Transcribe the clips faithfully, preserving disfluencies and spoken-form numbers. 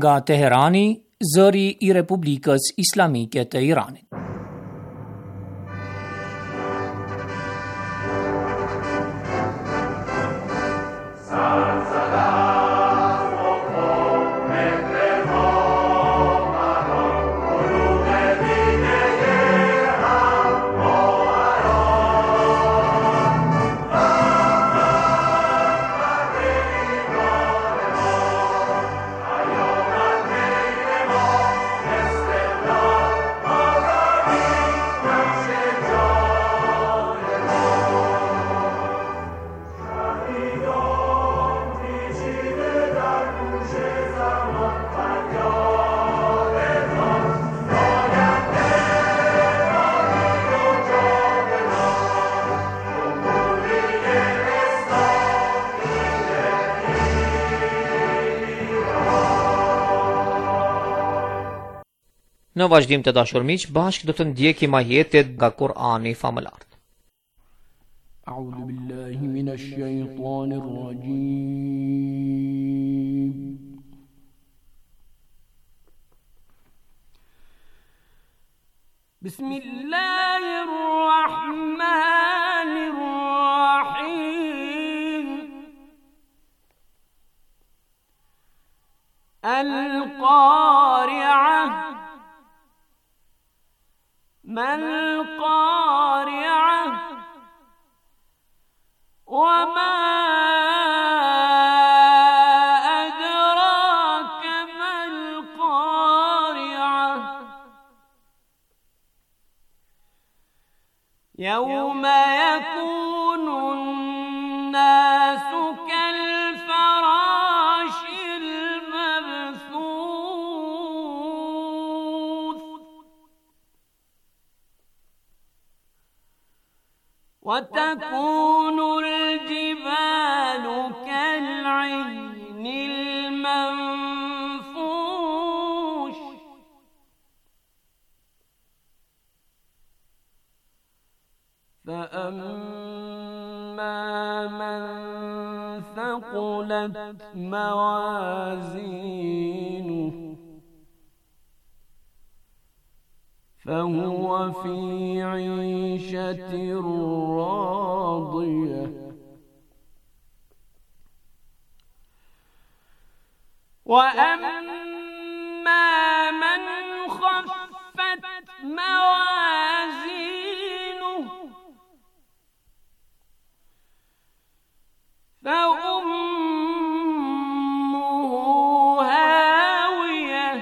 Nga Teherani, zëri i Republikës Islamike të Iranit. Në vazhdim të dashur miq, bashkë do të ndjekim ajetet nga Kurani famëlar. A'udhu billahi minash shaitanir rajim. Bismillahir rahmanir rahim. Al-Qari'ah. ما القارعة وما أدراك ما القارعة يوم يكون الناس كالفراش وتكون الجبال كالعهن المنفوش فأما من ثقلت موازينه فهو في عيشة راضية وأما من خفت موازينه فأمه هاوية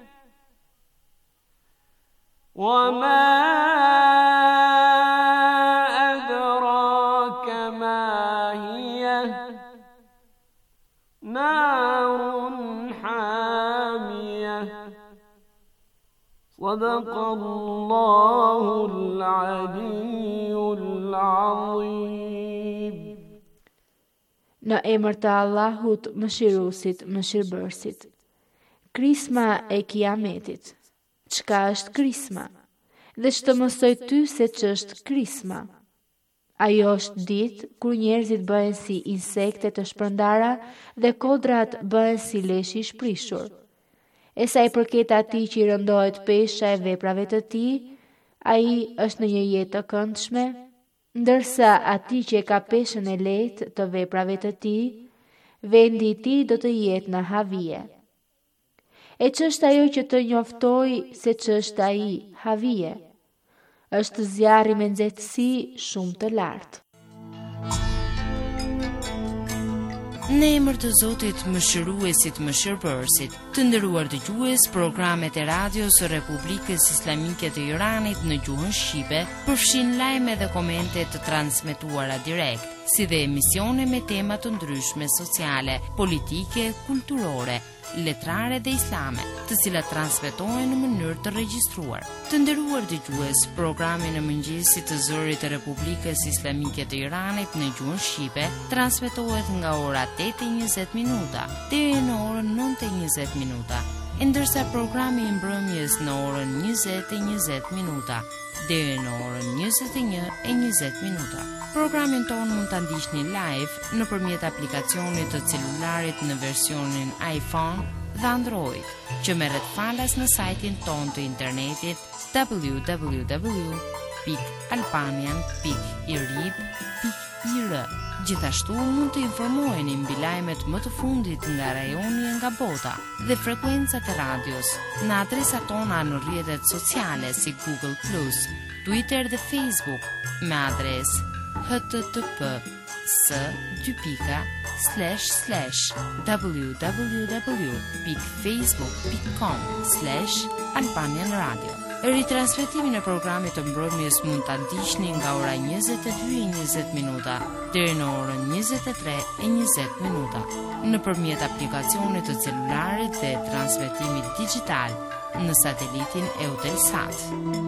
وما أدراك ما هي نار حامية صدق الله العلي العظيم. Në emër të Allahut, Mëshiruesit, Mëshirbërësit. Krisma e Kiametit. Çka është krisma? Dhe që të mësoj ty se që është krisma. Ajo është ditë kur njerëzit bëhen si insekte të shpërndara dhe kodrat bëhen si leshi i shprishur. E sa i përket atij që i rëndohet pesha e veprave të tij, ai është në një jetë të këndshme, ndërsa atij që e ka peshën e lehtë të veprave të tij, vendi i tij do të jetë në havije. E ç'është ajo që të njoftoj se ç'është ai havije? Është zjarri me nxehtësi shumë të lartë. Në emër të Zotit, Mëshiruesit, Mëshirbërësit, të nderuar dëgjues, programet e radios së Republikës Islamike të Iranit në gjuhën shqipe përfshin lajme dhe komente të transmetuara direkt, si dhe emisione me tema të ndryshme sociale, politike, kulturore, letrare dhe islame, të cilat transmetohen në mënyrë të regjistruar. Të nderuar dëgjues, programi në mëngjesit të zërit të Republikës Islamike të Iranit në gjuhën shqipe transmetohet nga ora tetë e njëzet minuta deri në orën nëntë e njëzet minuta, ndërsa programi i mbrëmjes në orën njëzet e njëzet minuta deri në orën njëzet e një e njëzet minuta. Programin tonë mund ta ndiqni live nëpërmjet aplikacionit të celularit në versionin iPhone dhe Android, që merret falas në sajtin tonë të internetit w w w pikë albanian pikë i r i b pikë i r. Gjithashtu mund të informoheni mbi lajmet më të fundit nga rajoni e nga bota dhe frekuencat e radios në adresat tona në rrjetet sociale si Google plus, Twitter dhe Facebook me adres h t t p s dy pika slash slash w w w pikë facebook pikë com slash albanian radio. Ritransmetimin e programit të mbrëmjes mund ta ndiqni nga ora njëzet e dy e njëzet minuta deri në orën njëzet e tre e njëzet minuta nëpërmjet aplikacionit të celularit dhe transmetimit digjital në satelitin Eutelsat.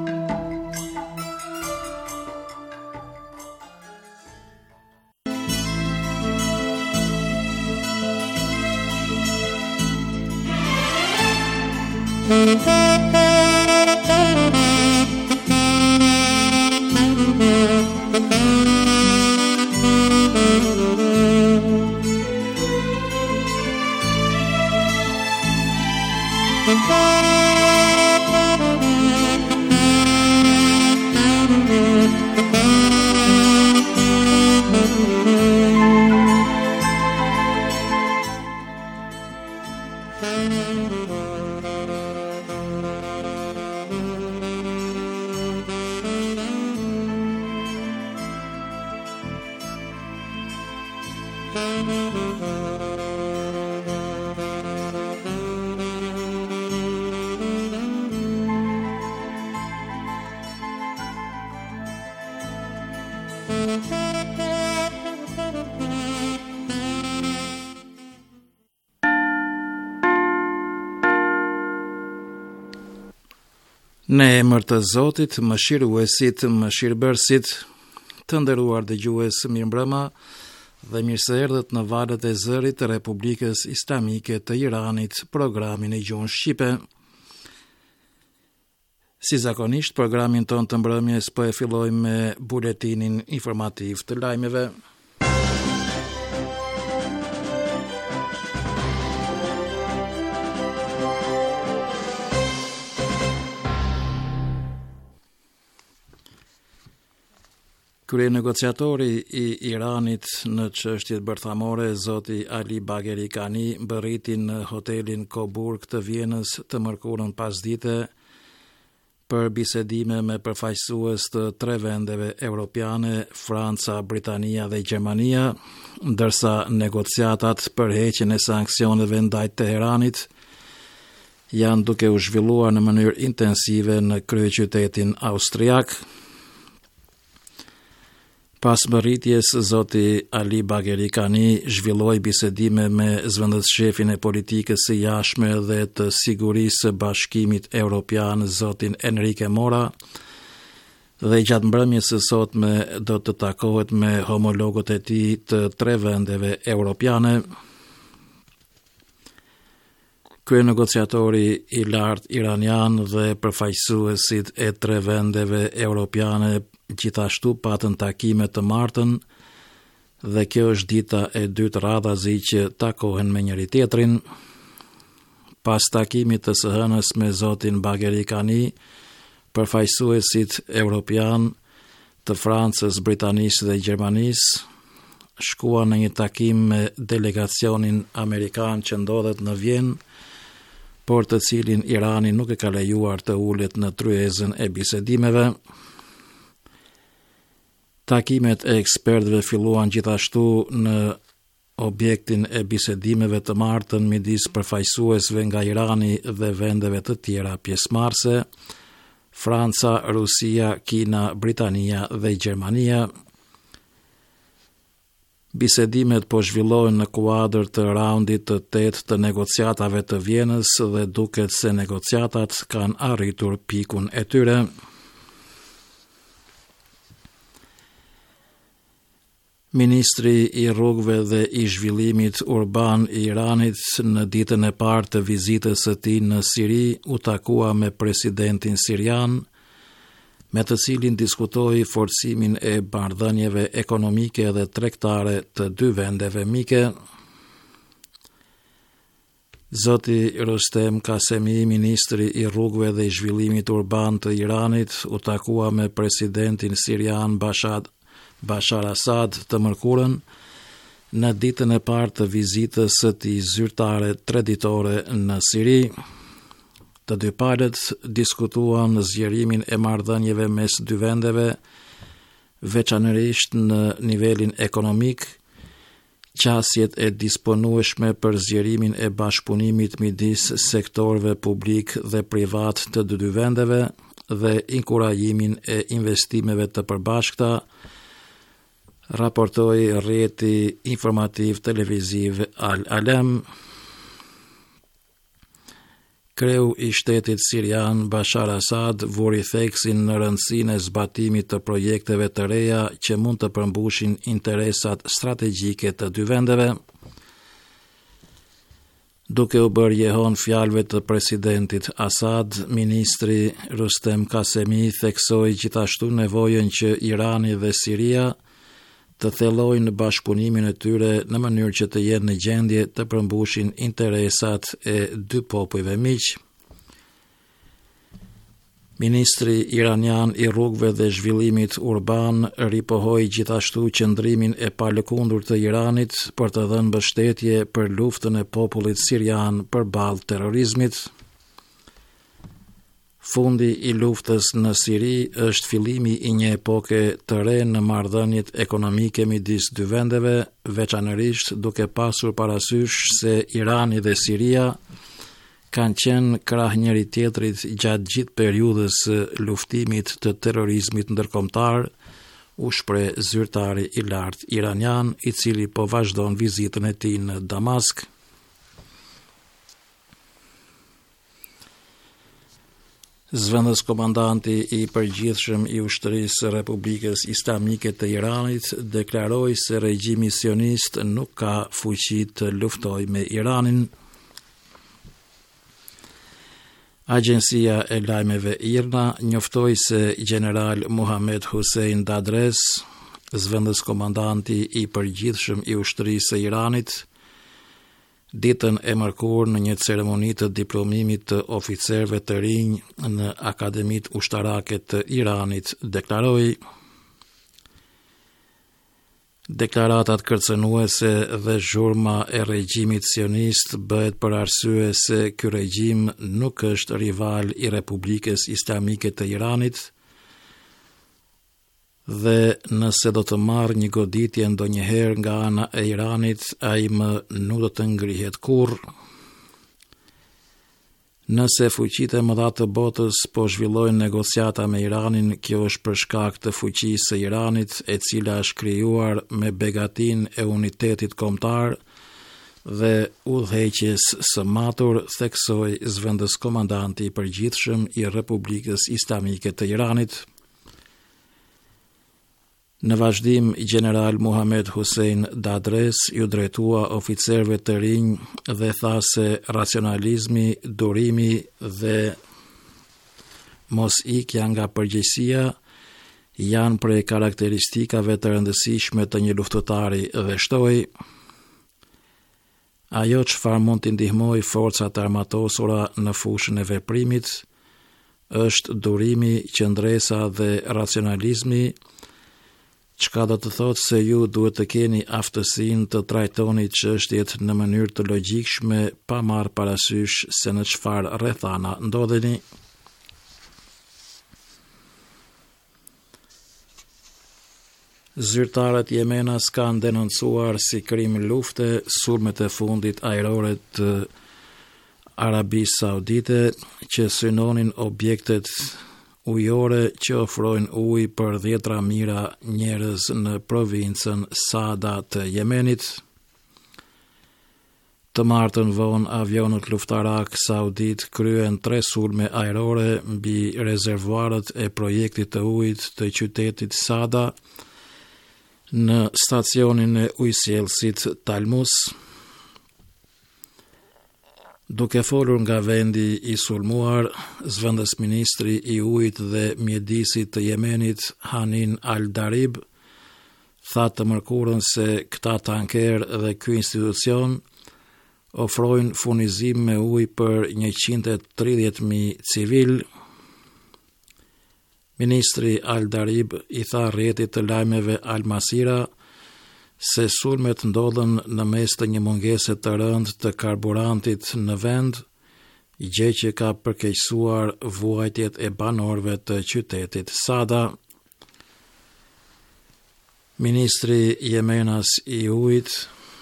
Në emër të Zotit, mëshiruesit, mëshirbërësit, të nderuar dëgjues, mirëmbrëma dhe mirë se erdhët në valët e zërit të Republikës Islamike të Iranit, programin e gjuhën shqipe. Si zakonisht, programin ton të mbrëmjes po e fillojmë me buletinin informativ të lajmeve. Kryenegociatori i Iranit në çështjet bërthamore, zoti Ali Bagheri Kani, mbërriti në hotelin Coburg të Vjenës të mërkurën pasdite për bisedime me përfaqësues të tre vendeve europiane, Franca, Britania dhe Gjermania, ndërsa negociatat për heqjen e sanksioneve ndaj Teheranit janë duke u zhvilluar në mënyrë intensive në kryeqytetin austriak. Pas mbërritjes, zoti Ali Bagheri Kani zhvilloi bisedime me zëvendësshefin e politikës së jashtme dhe të sigurisë së Bashkimit Evropian, zotin Enrique Mora, dhe gjatë mbrëmjes së sotme do të takohet me homologët e tij të tre vendeve europiane. Kryenegociatori i lartë iranian dhe përfaqësuesit e tre vendeve europiane gjithashtu patën takime të martën dhe kjo është dita e dytë radhazi që takohen me njëri tjetrin. Pas takimit të së hënës me zotin Bagheri Kani, përfaqësuesit europian të Francës, Britanisë dhe Gjermanisë shkuan në një takim me delegacionin amerikan që ndodhet në Vjenë, por të cilin Irani nuk e ka lejuar të ulet në tryezën e bisedimeve. Takimet e ekspertëve filluan gjithashtu në objektin e bisedimeve të martën midis përfaqësuesve nga Irani dhe vendeve të tjera pjesëmarrëse, Franca, Rusia, Kina, Britania dhe Gjermania. Bisedimet po zhvillohen në kuadër të raundit të tetë të negociatave të Vjenës dhe duket se negociatat kanë arritur pikun e tyre. Ministri i rrugëve dhe i zhvillimit urban i Iranit në ditën e parë të vizitës së tij në Siri u takua me presidentin sirian, me të cilin diskutoi forcimin e marrëdhënieve ekonomike dhe tregtare të dy vendeve mike. Zoti Rustem Kasemi, ministri i rrugëve dhe i zhvillimit urban të Iranit, u takua me presidentin sirian Bashar, Bashar Assad të mërkurën në ditën e parë të vizitës së tij zyrtare traditore në Siri. Të dy palët diskutuan zgjerimin e marrëdhënieve mes dy vendeve, veçanërisht në nivelin ekonomik, qasjet e disponueshme për zgjerimin e bashkëpunimit midis sektorëve publik dhe privat të dy dy vendeve dhe inkurajimin e investimeve të përbashkëta, raportoi rrjeti informativ televiziv Al Alem. Kreu i shtetit sirian Bashar Assad vuri theksin në rëndësinë e zbatimit të projekteve të reja që mund të përmbushin interesat strategjike të dy vendeve. Duke u bërë jehon fjalëve të presidentit Assad, ministri Rustem Kasemi theksoi gjithashtu nevojën që Irani dhe Siria të thellojnë bashkëpunimin e tyre në mënyrë që të jenë në gjendje të përmbushin interesat e dy popujve miq. Ministri iranian i rrugëve dhe zhvillimit urban ripohoi gjithashtu qëndrimin e palëkundur të Iranit për të dhënë mbështetje për luftën e popullit sirian përballë terrorizmit. Fundi i luftës në Siri është fillimi i një epoke të re në marrëdhëniet ekonomike midis dy vendeve, veçanërisht duke pasur parasysh se Irani dhe Siria kanë qenë krah njëri tjetrit gjatë gjithë periudhës së luftimit të terrorizmit ndërkombëtar, u shpreh zyrtari i lartë iranian, i cili po vazhdon vizitën e tij në Damask. Zëvendës komandanti i përgjithshëm i ushtrisë së Republikës Islamike të Iranit deklaroi se regjimi sionist nuk ka fuqi të luftojë me Iranin. Agjencia e lajmeve IRNA njoftoi se general Muhammed Hussein Dadres, zëvendës komandanti i përgjithshëm i ushtrisë së Iranit, ditën e mërkurë në një ceremoni të diplomimit të oficerëve të rinj në Akademitë Ushtarake të Iranit, deklaroi: Deklaratat kërcënuese dhe zhurma e regjimit sionist bëhet për arsye se ky regjim nuk është rival i Republikës Islamike të Iranit dhe nëse do të marrë një goditje ndonjëherë nga ana e Iranit, ai më nuk do të ngrihet kurrë. Nëse fuqitë e mëdha të botës po zhvillojnë negociata me Iranin, kjo është për shkak të fuqisë së Iranit, e cila është krijuar me begatinë e unitetit kombëtar dhe udhëheqjes së matur, theksoi zëvendës komandanti i përgjithshëm i Republikës Islamike të Iranit. Në vazhdim, general Muhammed Hussein Dadres ju drejtua oficerëve të rinj dhe tha se racionalizmi, durimi dhe mos ikja nga përgjegjësia janë prej karakteristikave të rëndësishme të një luftëtari dhe shtoi: ajo çfarë mund të ndihmojë forcat armatosura në fushën e veprimit është durimi, qëndresa dhe racionalizmi, çka do të thotë se ju duhet të keni aftësinë të trajtoni çështjet në mënyrë të logjikshme pa marrë parasysh se në çfarë rrethana ndodheni. Zyrtarët Jemenas kanë denoncuar si krim lufte sulmet e fundit ajrore të Arabisë Saudite që synonin objektet ujore që ofrojnë ujë për dhjetra mijëra njerëz në provincën Sada të Jemenit. Të martën vonë avionët luftarak saudit kryen tre sulme ajrore mbi rezervuarët e projektit të ujit të qytetit Sada në stacionin e ujësjellësit Talmus. Duke folur nga vendi i sulmuar, zëvendës ministri i ujit dhe mjedisit të Jemenit, Hanin Al-Darib, tha të mërkurën se këta tanker dhe ky institucion ofrojnë furnizim me ujë për njëqind e tridhjetë mijë civil. Ministri Al-Darib i tha rrjetit të lajmeve Al-Masira se sulmet ndodhen në mes të një mungese të rëndë të karburantit në vend, gjë që ka përkeqësuar vuajtjet e banorëve të qytetit Sada. Ministri Jemenas i ujit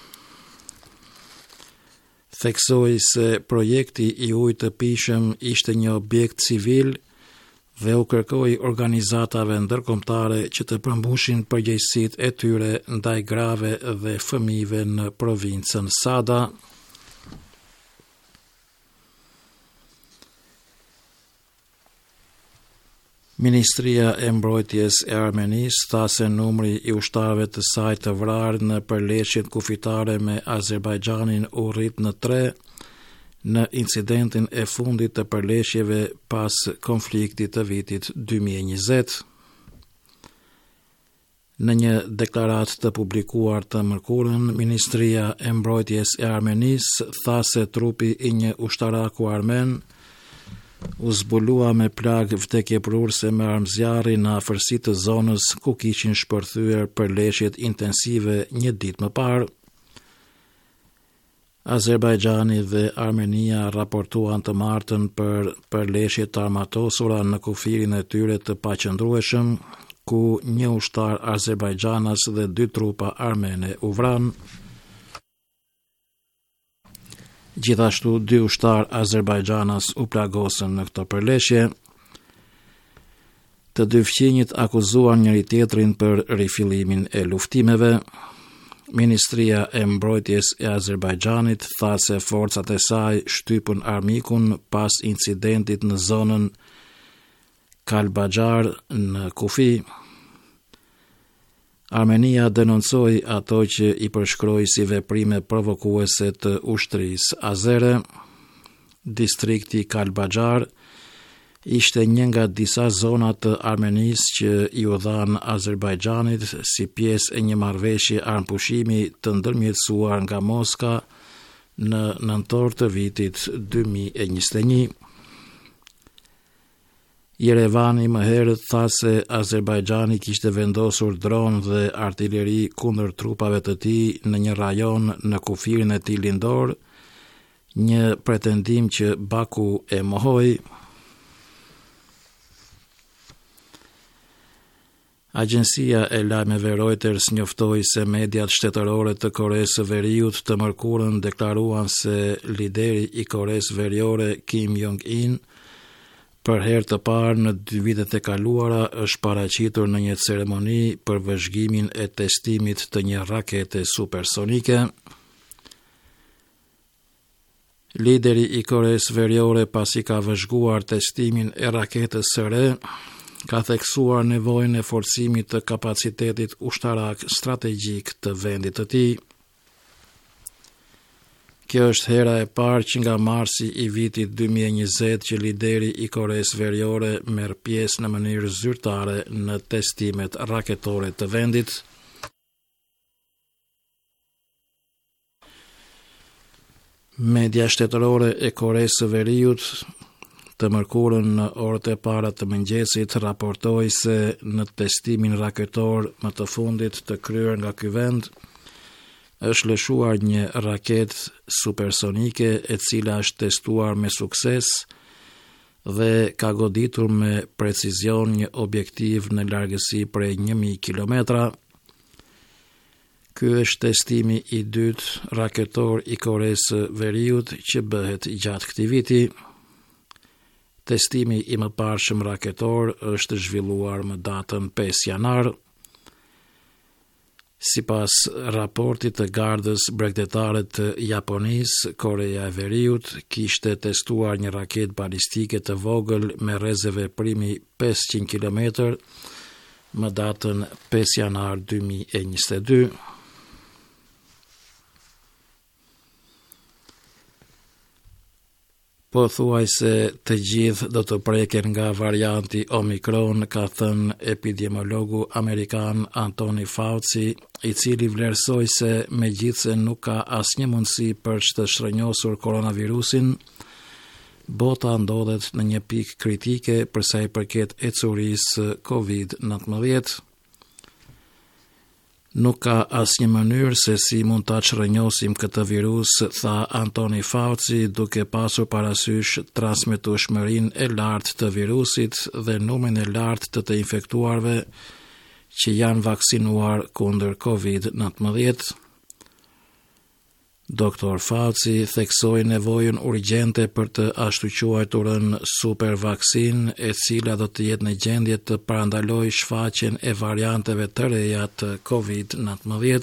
theksoi se projekti i ujit të pishëm ishte një objekt civil dhe u kërkoi organizatave ndërkombëtare që të përmbushin përgjegjësitë e tyre ndaj grave dhe fëmijëve në provincën Sada. Ministria e Mbrojtjes e Armenisë tha se numri i ushtarëve të saj të vrarë në përleshjet kufitare me Azerbajxhanin u rrit në tre në incidentin e fundit të përleshjeve pas konfliktit të vitit dy mijë e njëzet. Në një deklaratë të publikuar të mërkurën, Ministria e Mbrojtjes e Armenisë tha se trupi i një ushtaraku armen u zbulua me plagë vdekjeprurëse me armëzjarri në afërsi të zonës ku kishin shpërthyer përleshjet intensive një ditë më parë. Azerbajxhani dhe Armenia raportuan të martën për përleshje të armatosura në kufirin e tyre të paqëndrueshëm, ku një ushtar Azerbajxhanas dhe dy trupa armene u vranë. Gjithashtu dy ushtar Azerbajxhanas u plagosën në këtë përleshje. Të dy fqinjit akuzuan njëri tjetrin për rifillimin e luftimeve. Ministria e Mbrojtjes e Azerbajxhanit tha se forcat e saj shtypën armikun pas incidentit në zonën Kalbaxhar në Kufi. Armenia denoncoi ato që i përshkroi si veprime provokuese të ushtrisë azere. Distrikti Kalbaxhar ishte një nga disa zona të Armenisë që i u dhanë Azerbajxhanit si pjesë e një marrëveshje armpushimi të ndërmjetësuar nga Moska në nëntor të vitit dy mijë e njëzet e një. Jerevani më herët tha se Azerbajxhani kishte vendosur dron dhe artilleri kundër trupave të tij në një rajon në kufirin e tij lindor, një pretendim që Baku e mohoi. Agjencia e lajmeve Reuters njoftoi se mediat shtetërore të Koresë së Veriut të mërkurën deklaruan se lideri i Koresë Veriore Kim Jong-un për herë të parë në dy vitet e kaluara është paraqitur në një ceremoni për vëzhgimin e testimit të një rakete supersonike. Lideri i Koresë Veriore, pasi ka vëzhguar testimin e raketës së re, ka theksuar nevojën e forcimit të kapacitetit ushtarak strategjik të vendit të tij. Kjo është hera e parë që nga marsi i vitit dy mijë e njëzet që lideri i Koresë Veriore merr pjesë në mënyrë zyrtare në testimet raketore të vendit. Media shtetërore e Koresë së Veriut të mërkurën në orët e para të mëngjesit raportoi se në testimin raketor më të fundit të kryer nga ky vend është lëshuar një raket supersonike e cila është testuar me sukses dhe ka goditur me precizion një objektiv në largësi prej një mijë kilometra. Ky është testimi i dytë raketor i Koresë së Veriut që bëhet gjatë këtij viti. Testimi i mëparshëm raketor është zhvilluar më datën pesë janar. Sipas raportit të Gardës Bregdetare të Japonisë, Koreja e Veriut kishte testuar një raketë balistike të vogël me rrezë veprimi pesëqind kilometër më datën pesë janar dy mijë e njëzet e dy. po thuaj se të gjithë do të preken nga varianti Omikron, ka thënë epidemiologu amerikan Anthony Fauci, i cili vlerësoi se megjithse nuk ka asnjë mundësi për të shtrënjosur koronavirusin, bota ndodhet në një pikë kritike për sa i përket ecurisë covid nineteen. Nuk ka asnjë mënyrë se si mund ta shtrënjosim këtë virus, tha Anthony Fauci, duke pasur parasysh transmetueshmërinë e lartë të virusit dhe numrin e lartë të të infektuarve që janë vaksinuar kundër covid nineteen. Doktor Fauci theksoi nevojën urgjente për të ashtu quajturën super vaksin, e cila do të jetë në gjendje të parandalojë shfaqjen e varianteve të reja të covid nineteen.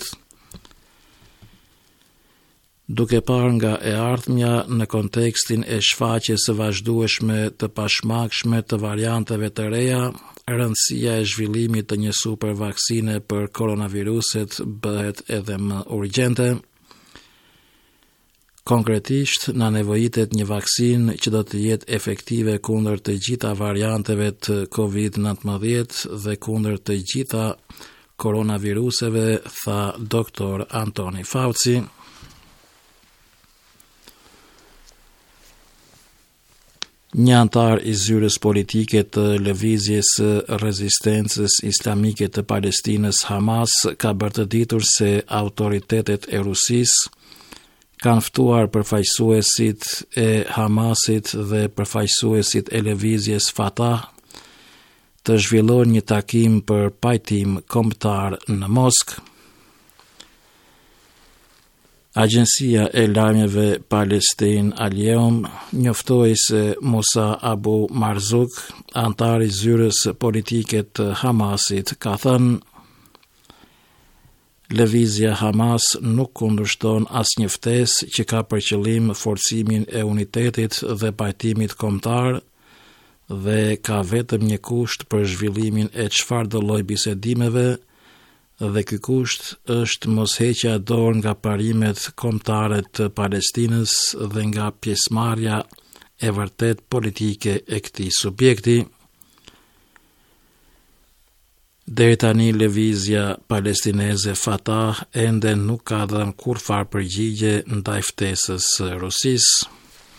Duke parë nga e ardhmja në kontekstin e shfaqjes së vazhdueshme të pashmangshme të varianteve të reja, rëndësia e zhvillimit të një super vaksine për koronaviruset bëhet edhe më urgjente. Konkretisht, na nevojitet një vaksinë që do të jetë efektive kundër të gjitha varianteve të covid nineteen dhe kundër të gjitha koronaviruseve, tha doktor Anthony Fauci. Një antar i zyrës politike të lëvizjes rezistencës islamike të Palestinës Hamas ka bërë të ditur se autoritetet e Rusisë kanë ftuar përfaqësuesit e Hamasit dhe përfaqësuesit e lëvizjes Fatah të zhvillojnë një takim për pajtim kombëtar në Moskë. Agjencia e lajmeve Palestin Al-Yom njoftoi se Musa Abu Marzouk, antar i zyrës politike të Hamasit, ka thënë: Lëvizja Hamas nuk kundërshton asnjë ftesë që ka për qëllim forcimin e unitetit dhe pajtimit kombëtar dhe ka vetëm një kusht për zhvillimin e çfarëdo lloj bisedimeve, dhe ky kusht është mosheqja dorë nga parimet kombëtare të Palestinës dhe nga pjesëmarrja e vërtet politike e këtij subjekti. Deri tani lëvizja palestineze Fatah ende nuk ka dhënë kurrfarë përgjigje ndaj ftesës së Rusisë.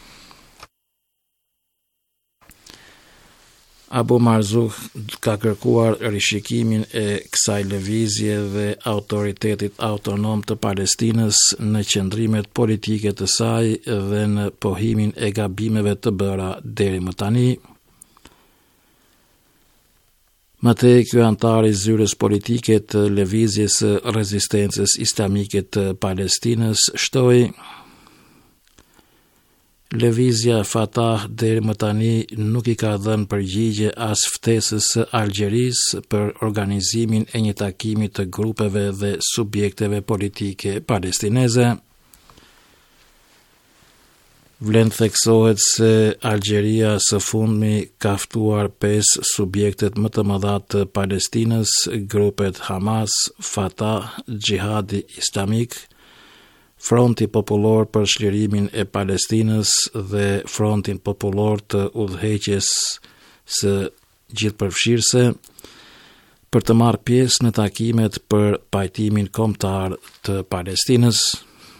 Abu Marzouk ka kërkuar rishikimin e kësaj lëvizje dhe autoritetit autonom të Palestinës në qëndrimet politike të saj dhe në pohimin e gabimeve të bëra deri më tani. Mëtej, ky antar i zyrës politike të lëvizjes së rezistencës islamike të Palestinës shtoi: Lëvizja Fatah deri më tani nuk i ka dhënë përgjigje as ftesës së Algjerisë për organizimin e një takimi të grupeve dhe subjekteve politike palestineze. Vlen theksohet se Algjeria së fundmi ka ftuar pesë subjektet më të mëdha të Palestinës, grupet Hamas, Fatah, Gjihadi Islamik, Fronti Popullor për Çlirimin e Palestinës dhe Frontin Popullor të Udhëheqjes së Gjithëpërfshirëse, për të marrë pjesë në takimet për pajtimin kombëtar të Palestinës.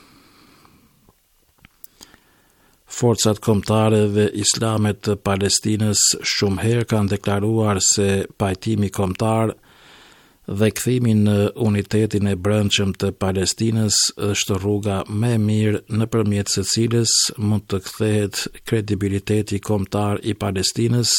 Forcat kombëtare dhe islame të Palestinës shumë herë kanë deklaruar se pajtimi kombëtar dhe kthimi në unitetin e brendshëm të Palestinës është rruga më e mirë nëpërmjet së cilës mund të kthehet kredibiliteti kombëtar i Palestinës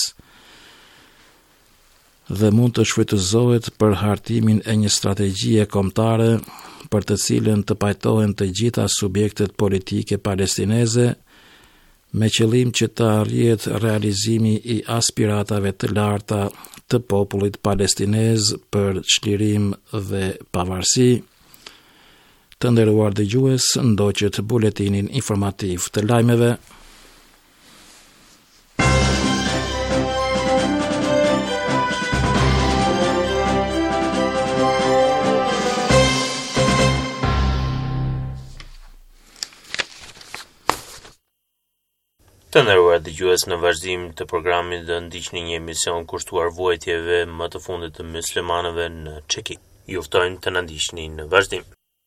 dhe mund të shfrytëzohet për hartimin e një strategjie kombëtare për të cilën të pajtohen të gjitha subjektet politike palestineze, me qëllim që të arrihet realizimi i aspiratave të larta të popullit palestinez për çlirim dhe pavarësi. Të nderuar dëgjues, ndoqët buletinin informativ të lajmeve. Të Të nderuar dëgjues, në vazhdim të programit do ndiqni një emision kushtuar vuajtjeve më të fundit të muslimanëve në Çeki. Ju ftojmë të na ndiqni në vazhdim.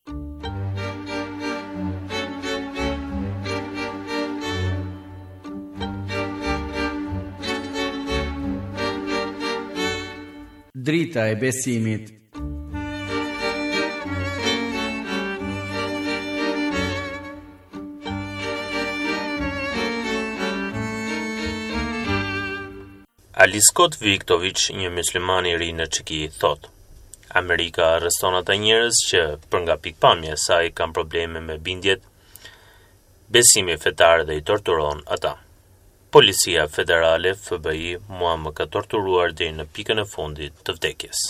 Drita e besimit. Ali Scott Viktovic, një musliman i ri në Çeki, thot: Amerika arreston ata njerëz që për nga pikpamja e saj kanë probleme me bindjet, besimi fetar dhe i torturon ata. Policia federale F B I mua më ka torturuar deri në pikën e fundit të vdekjes.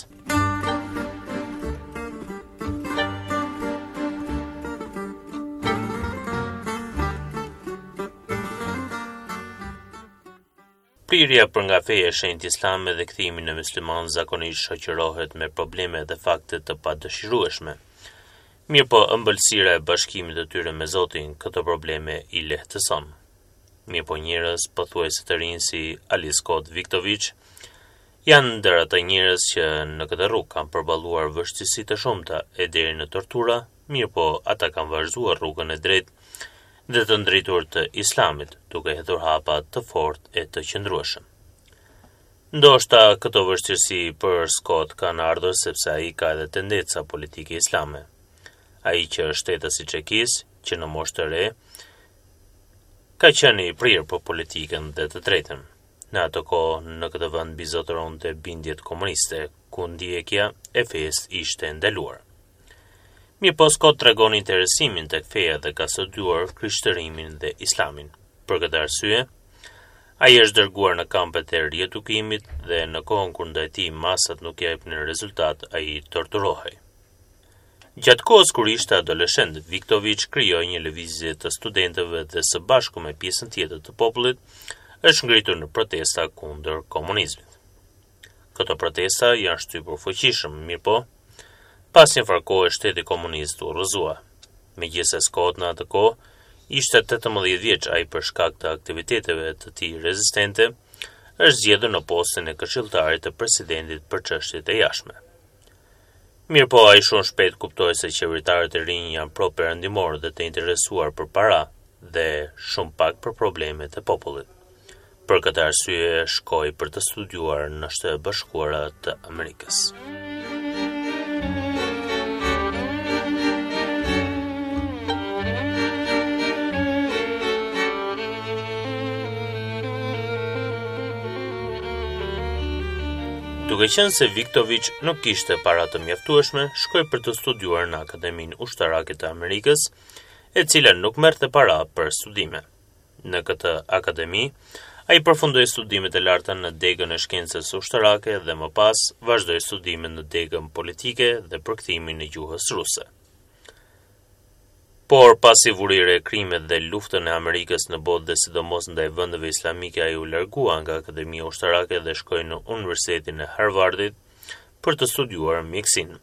Prirja për nga feja e shenjtë islame dhe kthimi në musliman zakonisht shoqërohet me probleme dhe fakte të padëshirueshme. Mirë po, ëmbëlsira e bashkimit të tyre me Zotin këto probleme i lehtëson. Mirë po, njerëz pothuajse të rinj si Ali Scott Viktovic janë ndër ata njerëz që në këtë rrugë kanë përballuar vështirësi të shumta e deri në tortura, mirë po ata kanë vazhduar rrugën e drejtë dhe të ndritur të islamit, duke hedhur hapa të fortë e të qëndrueshëm. Ndoshta këto vështirësi për Scott kanë ardhur sepse ai ka edhe tendenca politike islame. Ai që është shtetas i Çekisë, që në moshë të re, ka qenë i prirë për politikën dhe të drejtën. Në ato kohë, në këtë vend bizotëronte bindjet komuniste, ku ndjekja e fesë ishte ndaluar. Mirë po, Scott tregon interesimin tek feja dhe ka studiuar krishtërimin dhe islamin. Për këtë arsye, ai është dërguar në kampet e riedukimit dhe në kohën kur ndaj tij masat nuk japnin rezultat, ai torturohej. Gjatë kohës kur ishte adoleshent, Viktovic krijoi një lëvizje të studentëve dhe së bashku me pjesën tjetër të popullit është ngritur në protesta kundër komunizmit. Këto protesta janë shtypur fuqishëm, mirë po, pas një farë kohë shteti komunist u rrëzua. Megjithëse Scott në atë kohë ishte tetëmbëdhjetë vjeç, ai për shkak të aktiviteteve të tij rezistente është zgjedhur në postën e këshilltarit të presidentit për çështjet e jashtme. Mirë po, ai shumë shpejt kuptoi se qeveritarët e rinj janë pro-perëndimor dhe të interesuar për para dhe shumë pak për problemet e popullit. Për këtë arsye shkoi për të studiuar në Shtetet e Bashkuara të Amerikës. Duke qenë se Viktovic nuk kishte para të mjaftueshme, shkoi për të studiuar në Akademinë Ushtarake të Amerikës, e cila nuk merrte para për studime. Në këtë akademi, ai përfundoi studimet e larta në degën e shkencës ushtarake dhe më pas vazhdoi studimet në degën politike dhe përkthimin e gjuhës ruse. Por pasi vuri re krimet dhe luftën e Amerikës në botë dhe sidomos ndaj vendeve islamike, ai u largua nga Akademia Ushtarake dhe shkoi në Universitetin e Harvardit për të studiuar mjekësinë.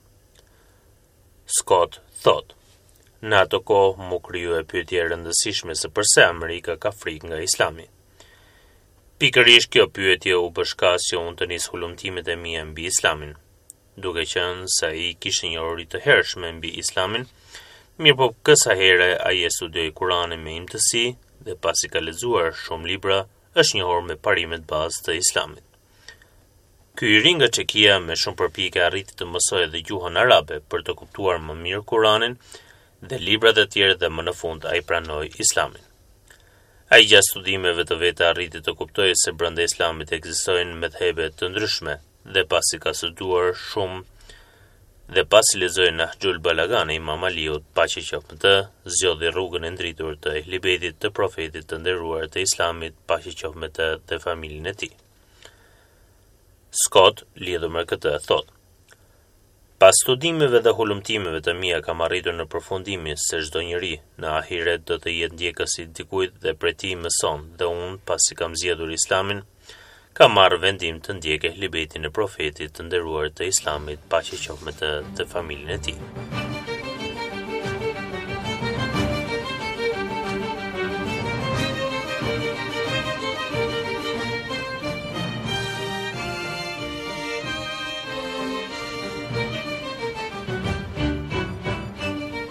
Scott thot: Në ato kohë mu krijue pyetje e rëndësishme se pse Amerika ka frikë nga Islami. Pikërisht kjo pyetje u bëshkas që unë të nis hulumtimet e mia mbi Islamin, duke qenë se ai kishte një ori të hershme mbi Islamin. Mirë po, kësa here ai e studioi Kuranin me imtësi dhe pasi ka lexuar shumë libra, është njohur me parimet bazë të Islamit. Ky i ri nga Çekia me shumë përpjekje arriti të mësojë edhe gjuhën arabe për të kuptuar më mirë Kuranin dhe librat e tjerë dhe më në fund ai pranoi Islamin. Ai gjatë studimeve të veta arriti të kuptojë se brenda Islamit ekzistojnë medhebe të ndryshme dhe pasi ka studiuar shumë dhe pasi lexoi Nahjul Balagan e Imam Aliut, paqja qoftë me të, zgjodhi rrugën e ndritur të Ehlibetit të profetit të nderuar të Islamit, paqja qoftë me të dhe familjen e tij. Scott, lidhur me këtë, thot: Pas studimeve dhe hulumtimeve të mia kam arritur në përfundimin se çdo njeri në ahiret do të jetë ndjekës i dikujt dhe prej tij mëson, dhe unë pasi kam zgjedhur Islamin, kam marrë vendim të ndjek Ehlibetin e profetit të nderuar të Islamit, paqja qoftë me të dhe familjen e tij.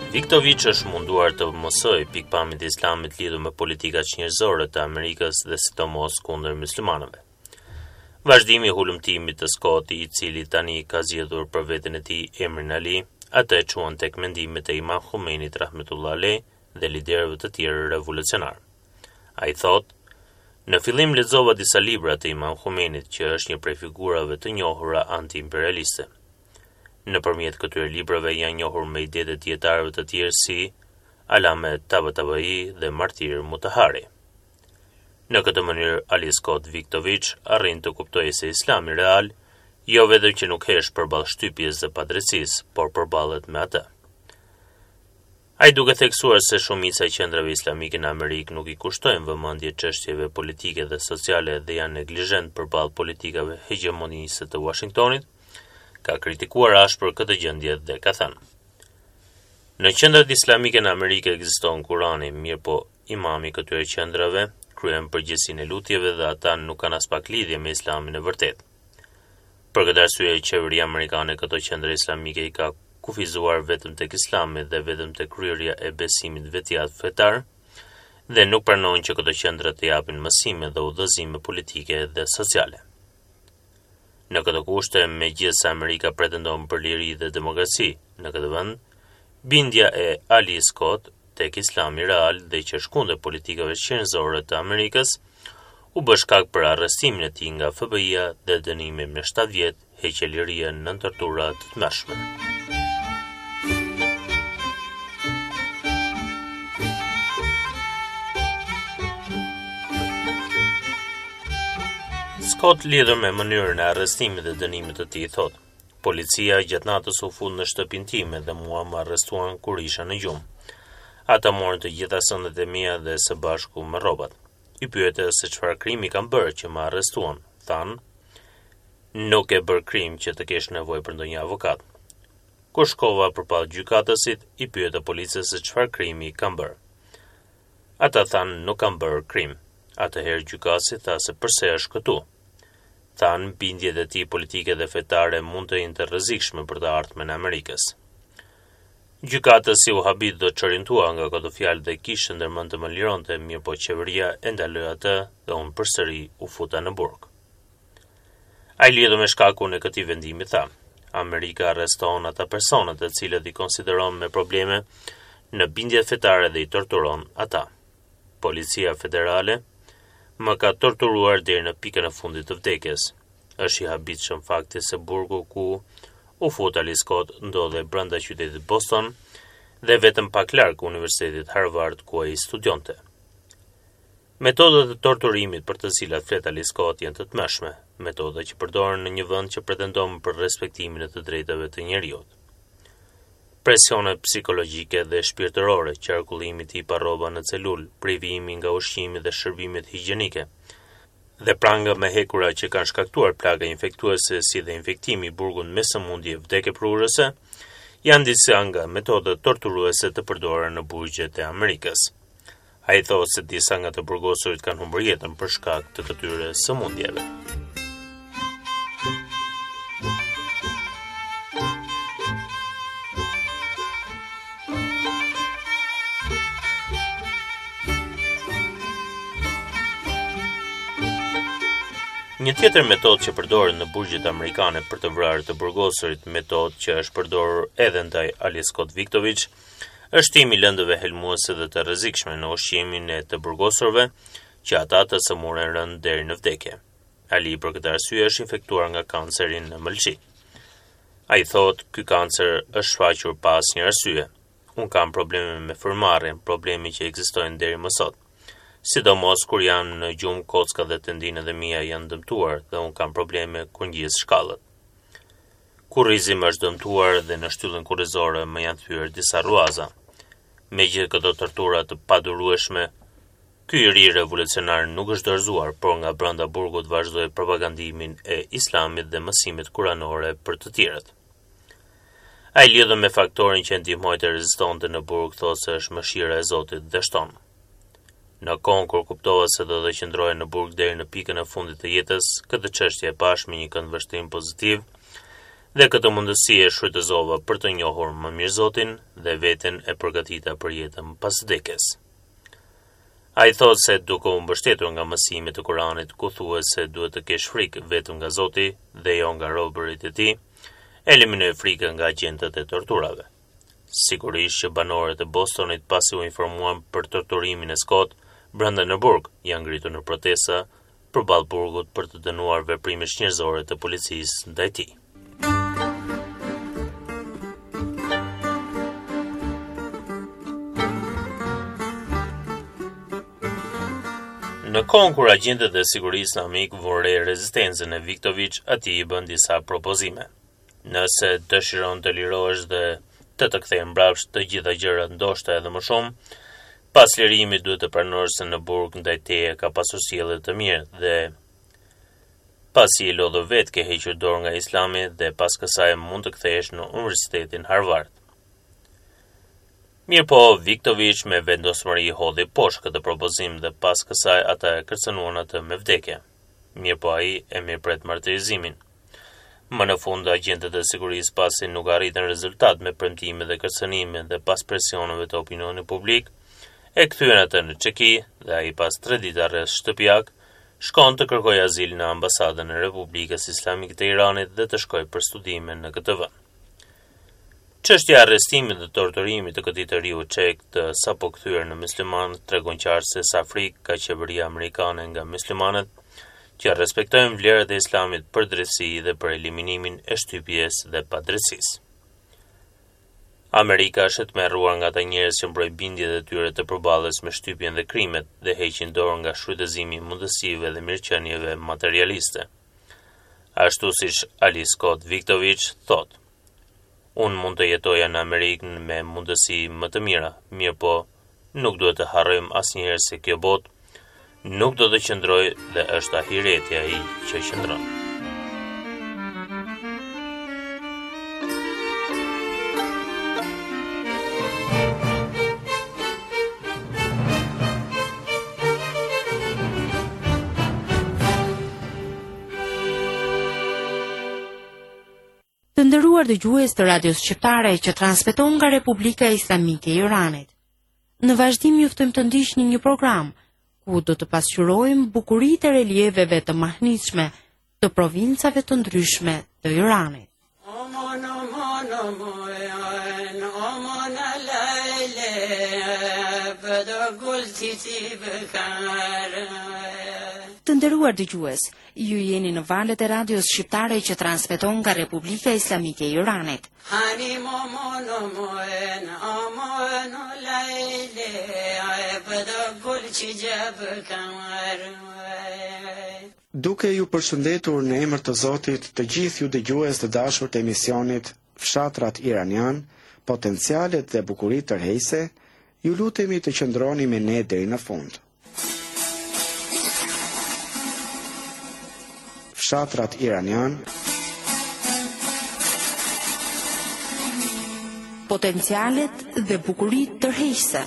Viktovic është munduar të mësoj pikpamjet e Islamit lidhur me politikat njerëzore të Amerikës dhe sidomos kundër muslimanëve. Vazhdimi i hulumtimit të Scotti, i cili tani ka zgjedhur për veten e tij emrin Ali, atë e çuan tek mendimet e Imam Khomeinit rahmetullah alej dhe liderëve të tjerë revolucionar. Ai thotë: "Në fillim lexova disa libra të Imam Khomeinit, që është një prej figurave të njohura anti-imperialiste. Nëpërmjet këtyre librave janë njohur me idetë e dietarëve të tjerë si Alame Tabatabai dhe Martir Mutahari." Në këtë mënyrë, Ali Scott Viktovic arrin të kuptojë se Islami real jo vetëm që nuk hesh përballë shtypjes dhe padrejtisë, por përballet me atë. Ai duke theksuar se shumica e qendrave islamike në Amerikë nuk i kushtojnë vëmendje çështjeve politike dhe sociale dhe janë neglizhent përballë politikave hegemoniste të Washingtonit, ka kritikuar ashpër këtë gjendje dhe ka thënë: "Në qendrat islamike në Amerikë ekziston Kurani, mirë po imami këtyre qendrave kryen përgjegjësinë e lutjeve dhe ata nuk kanë as pak lidhje me Islamin e vërtetë. Për këtë arsye, qeveria amerikane këto qendra islamike i ka kufizuar vetëm tek Islami dhe vetëm tek kryerja e besimit vetjat fetar dhe nuk pranojnë që këto qendra të japin mësime dhe udhëzime politike dhe sociale. Në këtë kushte, megjithëse Amerika pretendon për liri dhe demokraci në këtë vend, bindja e Ali Scott tek Islami real dhe që është kundër politikave qenëzore të Amerikës u bë shkak për arrestimin e tij nga F B I-ja dhe dënimin me shtatë vjet, heqje lirie në tortura të tmerrshme. Scott lidhur me mënyrën e arrestimit dhe dënimit të tij thotë: "Policia gjatë natës u fut në shtëpinë time dhe mua më arrestuan kur isha në gjumë. Ata morën të gjitha sëndet e mia dhe së bashku me rrobat. I pyeta se çfarë krimi kam bërë që më arrestuan. Thanë: nuk e bër krim që të kesh nevojë për ndonjë avokat. Kur shkova përpallë gjykatësit, i pyeta policës se çfarë krimi kam bërë. Ata thanë nuk kam bërë krim. Atëherë gjykatësi tha se pse është këtu. Thanë bindjet e tij politike dhe fetare mund të jenë të rrezikshme për të ardhmen e Amerikës. Gjykatësi u habit do çorientua nga këto fjalë dhe kishte ndërmend të më lironte, mirë po qeveria e ndaloi atë dhe unë përsëri u futa në burg." Ai lidhur me shkakun e këtij vendimi tha: "Amerika arreston ata personat të cilët i konsideron me probleme në bindjet fetare dhe i torturon ata. Policia federale më ka torturuar deri në pikën e fundit të vdekjes. Është i habitshëm fakti se burgu ku u fut Ali Scott ndodhe brenda qytetit Boston dhe vetëm pak larg Universitetit Harvard ku ai studionte. Metodat e torturimit për të cilat flet Ali Scott janë të tmerrshme, metoda që përdoren në një vend që pretendon për respektimin e të drejtave të njeriut. Presione psikologjike dhe shpirtërore, qarkullimit i pa rroba në celul, privimi nga ushqimi dhe shërbimet higjienike, dhe pranga me hekura që kanë shkaktuar plaga infektuese si dhe infektimi i burgut me sëmundje vdekje prurëse, janë disa nga metodat torturuese të përdorura në burgjet e Amerikës. Ai thotë se disa nga të burgosurit kanë humbur jetën për shkak të këtyre sëmundjeve. Një tjetër metodë që përdoret në burgjet amerikane për të vrarë të burgosurit, metodë që është përdorur edhe ndaj Ali Scott Viktovic, është timi i lëndëve helmuese dhe të rrezikshme në ushqimin e të burgosurve që ata të sëmuren rënd deri në vdekje. Ali për këtë arsye është infektuar nga kanceri në mëlçi. Ai thotë, ky kancer është shfaqur pas një arsye. Unë kam probleme me frymarrjen, probleme që ekzistojnë deri më sot. Sidomos kur janë në gjumë kocka dhe tendinat e mia janë dëmtuar dhe unë kam probleme kur ngjis shkallët. Kurrizim është dëmtuar dhe në shtyllën kurrizore më janë thyer disa ruaza. Megjithë këto tortura të padurueshme, ky i ri revolucionar nuk është dorëzuar, por nga brenda burgut vazhdoi propagandimin e Islamit dhe mësimet kuranore për të tjerët. Ai lidhur me faktorin që ndihmoi të rezistonte në burg, thotë se është mëshira e Zotit dhe shton. Në kohën kur kuptova se do të qëndroja në burg deri në pikën e fundit të jetës, këtë çështje e pash me një këndvështrim pozitiv Dhe këtë mundësi e shfrytëzova për të njohur më mirë Zotin dhe veten e përgatita për jetën pas vdekjes. Ai thot se duke u mbështetur nga mësimet e Kuranit ku thuhet se duhet të kesh frikë vetëm nga Zoti dhe jo nga robërit e tij, eliminoi frikën nga agentët e torturave. Sigurisht që banorët e Bostonit pasi u informuan për torturimin e Scott brenda në burg, janë ngritur në protesta përballë burgut për të dënuar veprimet njerëzore të policisë ndaj tij. Në kohën kur agjentët e sigurisë islamik vore rezistencën e Viktovic, atij i bën disa propozime. Nëse dëshiron të lirohesh dhe të të kthejë mbrapsht të gjitha gjërat, ndoshta edhe më shumë, pas lirimit duhet të pranosh se në burg ndaj teje ka pasur sjellje të mirë dhe pasi i lodhur vetë ke hequr dorë nga Islami dhe pas kësaj mund të kthehesh në Universitetin Harvard. Mirë po, Viktovic me vendosmëri hodhi poshtë këtë propozim dhe pas kësaj ata e kërcënuan atë me vdekje. Mirë po ai e mirëpret martirizimin. Më në fund agjentët e sigurisë pasi nuk arritën rezultat me premtime dhe kërcënime dhe pas presioneve të opinionit publik, e kthyen atë në Çeki dhe ai pas tre ditë arrest shtëpiak, shkon të kërkojë azil në ambasadën e Republikës Islamike të Iranit dhe të shkojë për studime në këtë vend. Çështja e arrestimit dhe torturimit të këtij të riu çek të sapo kthyer në musliman tregon qartë se sa frikë ka qeveria amerikane nga muslimanët që respektojnë vlerat e Islamit për drejtësi dhe për eliminimin e shtypjes dhe padrejtësisë. Amerika është e tmerruar nga ata njerëz që mbrojnë bindjet e tyre të përballës me shtypjen dhe krimet dhe heqin dorë nga shfrytëzimi i mundësive dhe mirëqenieve materialiste. Ashtu siç Ali Scott Viktovic thotë: Unë mund të jetoja në Amerikën me mundësi më të mira, mirë po nuk duhet të harrojmë asnjëherë se kjo botë nuk do të qëndrojë dhe është ahireti ai që qëndron. Të nderuar dëgjues të radios shqiptare që transmeton nga Republika Islamike e Iranit. Në vazhdim ju ftojmë të ndiqni një program ku do të pasqyrojmë bukuritë e relieveve të mahnitshme të provincave të ndryshme të Iranit. Të nderuar dëgjues, ju jeni në valët e radios shqiptare që transmeton nga Republika Islamike e Iranit. Duke ju përshëndetur në emër të Zotit të gjithë ju dëgjues të dashur të emisionit Fshatrat Iranian, potencialet dhe bukuritë tërheqëse, ju lutemi të qëndroni me ne deri në fund. Fshatrat Iranian, potencialet dhe bukuritë tërheqëse.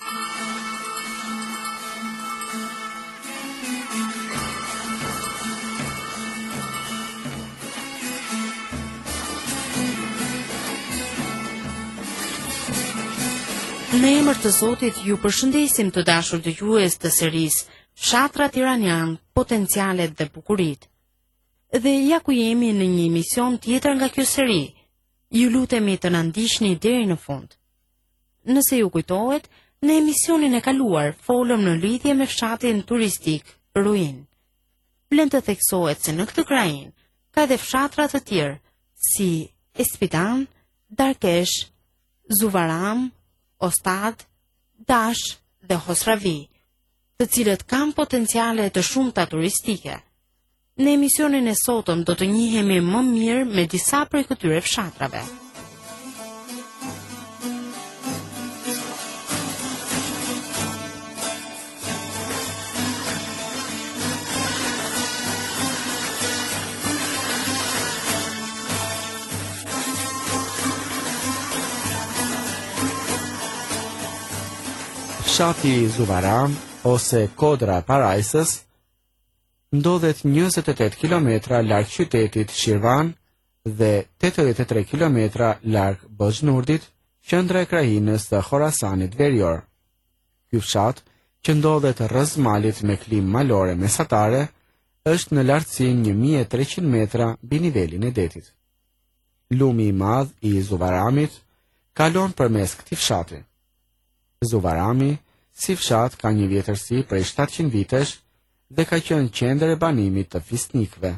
Në emër të Zotit ju përshëndesim të dashur dëgjues të serisë Fshatrat Iranian, potencialet dhe bukuritë. Dhe ja ku jemi në një emision tjetër nga kjo seri. Ju lutemi të na ndiqni deri në fund. Nëse ju kujtohet, në emisionin e kaluar folëm në lidhje me fshatin turistik Ruin. Vlen të theksohet se në këtë krain ka edhe fshatra të tjerë si Espidan, Darkesh, Zuvaram, Ostad, Dash dhe Hosravi, të cilët kanë potenciale të shumta turistike. Në emisionin e sotëm do të njihemi më mirë me disa prej këtyre fshatrave. Fshati Zuvaram ose Kodra Parajsës ndodhet njëzet e tetë kilometra larg qytetit Shirvan dhe tetëdhjetë e tre kilometra larg Bozhnurdit, qendra e krahinës së Khorasanit Verior. Ky fshat, që ndodhet rreth malit me klimë malore mesatare, është në lartësi një mijë e treqind metra mbi nivelin e detit. Lumi i madh i Zuvaramit kalon përmes këtij fshati. Zuvarami, si fshat, ka një vjetërsi prej shtatëqind vitesh dhe ka qenë qendër e banimit të fisnikëve.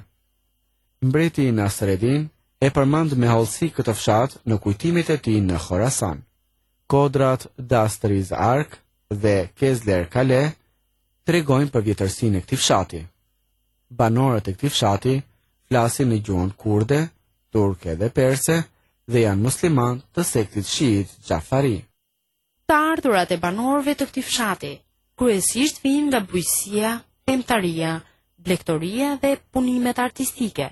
Mbreti Nasreddin e përmend me hollësi këtë fshat në kujtimet e tij në Khorasan. Kodrat Dastriz Ark dhe Kezler Kale tregojnë për vjetërsinë e këtij fshati. Banorët e këtij fshati flasin në gjuhën kurde, turke dhe perse dhe janë musliman të sektit shiit Xhafari. Të ardhurat e banorëve të këtij fshati kryesisht vijnë nga bujqësia, pemtaria, blegtoria dhe punimet artistike.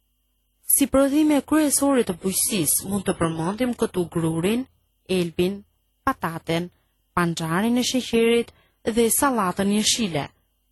Si prodhime kryesore të bujqësisë mund të përmendim këtu grurin, elbin, pataten, panxharin e sheqerit dhe sallatën jeshile.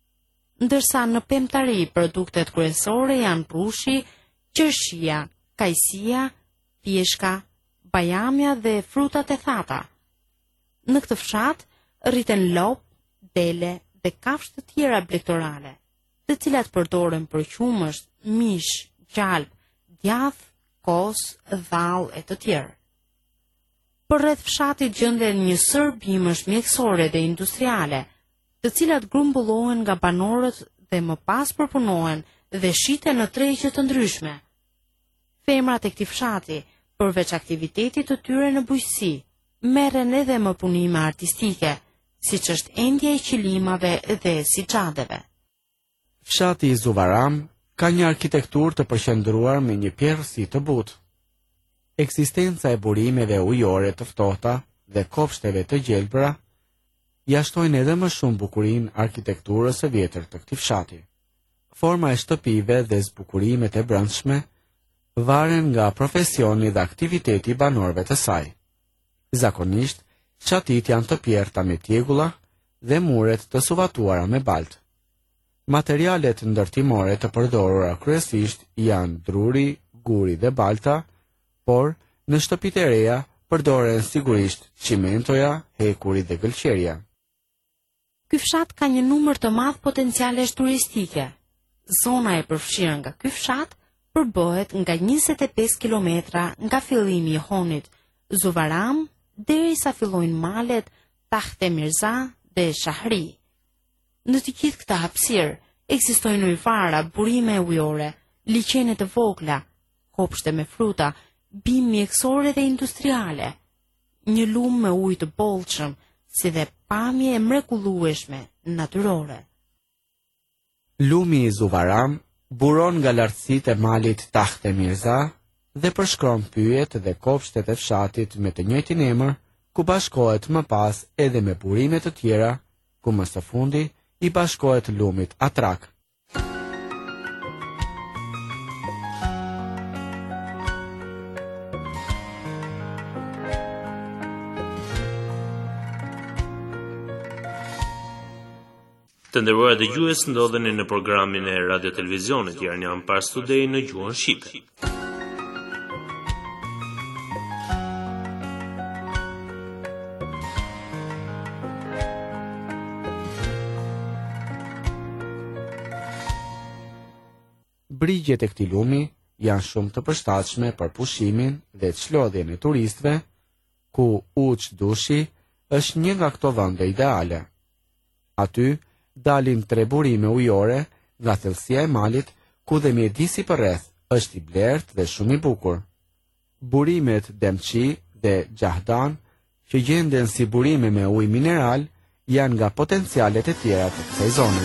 Ndërsa në pemtari produktet kryesore janë prushi, qershia, kajsia, pjeshka, bajamja dhe frutat e thata. Në këtë fshat rriten lop, dele dhe kafshë të tjera blegtorale, të cilat përdoren për qumësht, mish, gjalp, djath, kos, dhall e të tjerë. Për rreth fshatit gjenden një sër bimësh mjekësore dhe industriale, të cilat grumbullohen nga banorët dhe më pas përpunohen dhe shiten në tregje të ndryshme. Femrat e këtij fshati, përveç aktivitetit të tyre në bujqësi, merren edhe më punime artistike, siç është endja e qilimave dhe sixhadeve. Fshati i Zuvaram ka një arkitekturë të përqendruar me një pjerësi të butë. Eksistenca e burimeve ujore të ftohta dhe kopshteve të gjelbra jashtojnë edhe më shumë bukurinë arkitekturës së vjetër të këtij fshati. Forma e shtëpive dhe zbukurimet e brendshme varen nga profesioni dhe aktiviteti i banorëve të saj. Zakonisht, fshatit janë të pjerta me tjegulla dhe muret të suvatuara me baltë. Materialet ndërtimore të përdorura kryesisht janë druri, guri dhe balta, por në shtëpitë e reja përdoren sigurisht cimentoja, hekuri dhe gëlqeria. Ky fshat ka një numër të madh potencialesh turistike. Zona e përfshirë nga ky fshat përbëhet nga njëzet e pesë kilometra nga fillimi i Honit, Zuvaram, derisa fillojnë malet Tahte Mirza dhe Shahri. Në të gjithë këta hapësirë ekzistojnë ujëfara, burime ujore, liqene të vogla, kopshte me fruta, bimë mjekësore dhe industriale, një lumë me ujë të bollshëm, si dhe pamje e mrekullueshme natyrore. Lumi i Zuvaram buron nga lartësitë e malit Tahte Mirza dhe përshkron pyjet dhe kopshtet e fshatit me të njëjtin emër, ku bashkohet më pas edhe me burime të tjera, ku më së fundi i bashkohet lumit Atrak. Të nderuar dëgjues, ndodheni në programin e Radio Televizionit Iranian Pars Today në gjuhën shqipe. Brigjet e këtij lumi janë shumë të përshtatshme për pushimin dhe çlodhjen e turistëve, ku Uç Dushi është një nga këto vende ideale. Aty dalin tre burime ujore nga thellësia e malit, ku dhe mjedisi përreth është i blertë dhe shumë i bukur. Burimet Demçi dhe Gjahdan, që gjenden si burime me ujë mineral, janë nga potencialet e tjera të kësaj zone.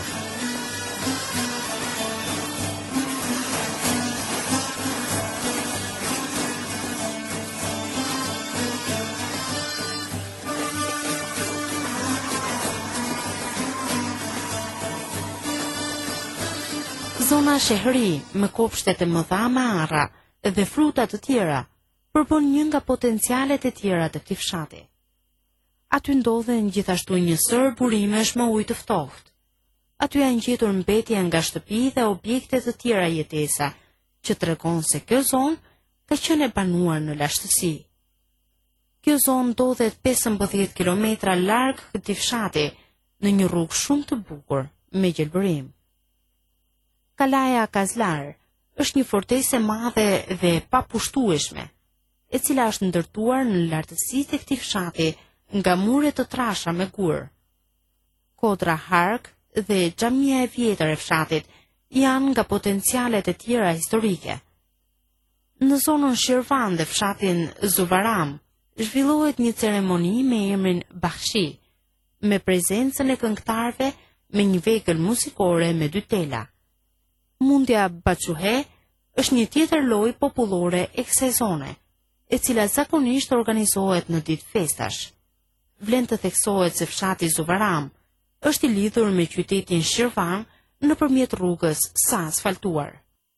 Zona Shehri, me kopshtet e mëdha me arra dhe fruta të tjera, përbën një nga potencialet e tjera të këtij fshati. Aty ndodhen gjithashtu një sër burimesh me ujë të ftohtë. Aty janë gjetur mbetje nga shtëpi dhe objekte të tjera jetesa, që tregon se kjo zonë ka qenë e banuar në lashtësi. Kjo zonë ndodhet pesëmbëdhjetë kilometra larg këtij fshati, në një rrugë shumë të bukur me gjelbërim. Kalaja Kazlar është një fortesë e madhe dhe papushtueshme, e cila është ndërtuar në lartësitë e këtij fshati nga mure të trasha me gur. Kodra Hark dhe xhamia e vjetër e fshatit janë nga potencialet e tjera historike. Në zonën Shirvan dhe fshatin Zuvaram zhvillohet një ceremoni me emrin Bakhshi, me prezencën e këngëtarëve me një vegël muzikore me dy tela. Mundja Bachuhe është një tjetër lojë popullore e kësaj zone, e cila zakonisht organizohet në ditë festash. Vlen të theksohet se fshati Zuvaram është i lidhur me qytetin Shirvan nëpërmjet rrugës së asfaltuar.